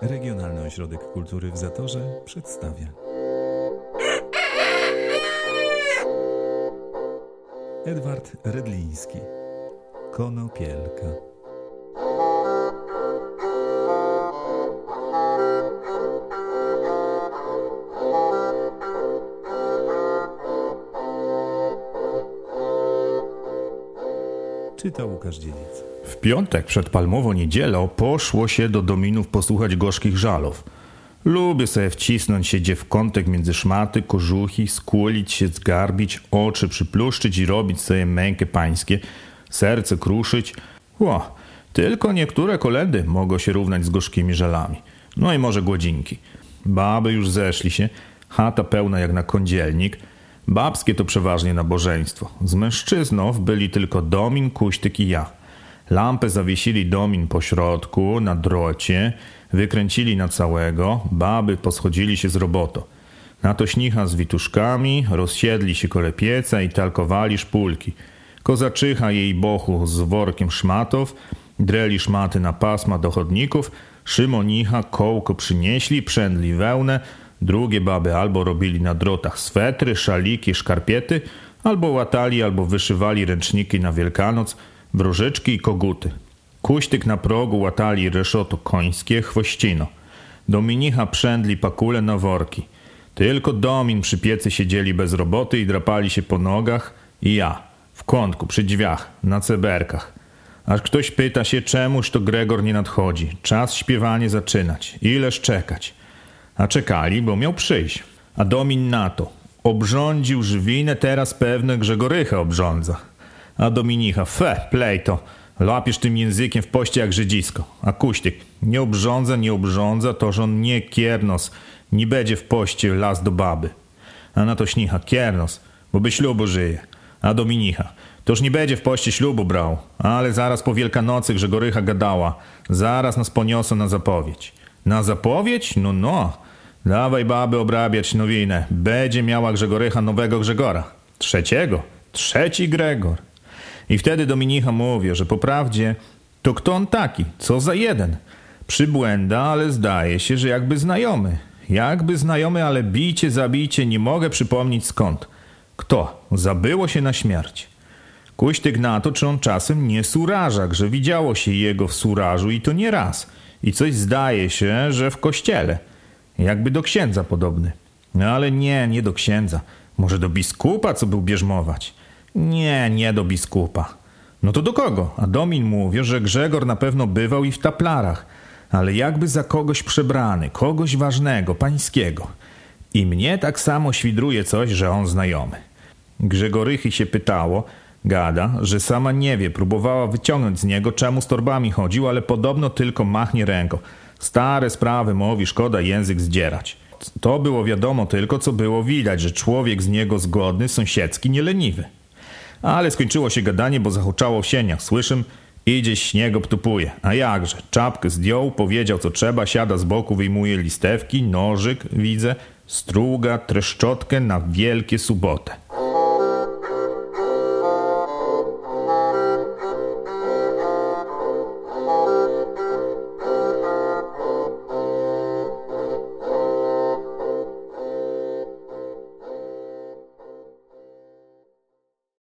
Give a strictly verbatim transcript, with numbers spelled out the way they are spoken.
Regionalny Ośrodek Kultury w Zatorze przedstawia Edward Redliński. Konopielka. Czyta Łukasz Dziedzic. W piątek przed palmową niedzielą poszło się do Dominów posłuchać gorzkich żalów. Lubię sobie wcisnąć się gdzie w kątek między szmaty, kożuchi, skulić się, zgarbić, oczy przypluszczyć i robić sobie mękę pańskie, serce kruszyć. Ło, tylko niektóre kolendy mogą się równać z gorzkimi żalami. No i może gładzinki. Baby już zeszli się, chata pełna jak na kądzielnik. Babskie to przeważnie nabożeństwo. Z mężczyznów byli tylko Domin, Kuśtyk i ja. Lampę zawiesili Domin po środku, na drocie, wykręcili na całego, baby poschodzili się z roboto. Na to śnicha z wituszkami, rozsiedli się kole pieca i talkowali szpulki. Kozaczycha jej bochu z workiem szmatów, dreli szmaty na pasma do chodników, Szymonicha kołko przynieśli, przędli wełnę, drugie baby albo robili na drotach swetry, szaliki, szkarpiety, albo łatali, albo wyszywali ręczniki na Wielkanoc, wróżyczki i koguty. Kuśtyk na progu łatali reszoto końskie, chwościno. Dominicha przędli pakule na worki. Tylko Domin przy piecy siedzieli bez roboty i drapali się po nogach i ja, w kątku, przy drzwiach, na ceberkach. Aż ktoś pyta się, czemuż to Gregor nie nadchodzi. Czas śpiewanie zaczynać. Ileż czekać. A czekali, bo miał przyjść. A Domin na to. Obrządził żywinę, teraz pewne Grzegorycha obrządza. A Dominicha, fe, plejto, lapiesz tym językiem w poście jak żydzisko. A Kuśtyk, nie obrządza, nie obrządza, toż on nie kiernos, nie będzie w poście las do baby. A na to śnicha, kiernos, bo by ślubu żyje. A Dominicha, toż nie będzie w poście ślubu brał, ale zaraz po Wielkanocy Grzegorycha gadała, zaraz nas poniosą na zapowiedź. Na zapowiedź? No, no. Dawaj baby obrabiać nowinę. Będzie miała Grzegorycha nowego Grzegora. Trzeciego. Trzeci Gregor. I wtedy Dominicha mówi, że po prawdzie to kto on taki? Co za jeden? Przybłęda, ale zdaje się, że jakby znajomy. Jakby znajomy, ale bicie, zabicie, nie mogę przypomnieć skąd. Kto? Zabyło się na śmierć. Kuśtyk na to, czy on czasem nie suraża, że widziało się jego w surażu i to nie raz. I coś zdaje się, że w kościele. Jakby do księdza podobny. No ale nie, nie do księdza. Może do biskupa, co był bierzmować? Nie, nie do biskupa. No to do kogo? A Domin mówi, że Grzegor na pewno bywał i w taplarach. Ale jakby za kogoś przebrany, kogoś ważnego, pańskiego. I mnie tak samo świdruje coś, że on znajomy. Grzegorychy się pytało, gada, że sama nie wie, próbowała wyciągnąć z niego, czemu z torbami chodził, ale podobno tylko machnie ręką. Stare sprawy mówi, szkoda język zdzierać. To było wiadomo tylko, co było widać, że człowiek z niego zgodny, sąsiedzki, nieleniwy. Ale skończyło się gadanie, bo zahuczało w sieniach. Słyszym, idzie śniego ptupuje. A jakże, czapkę zdjął, powiedział co trzeba, siada z boku, wyjmuje listewki, nożyk, widzę, struga, treszczotkę na wielkie subotę.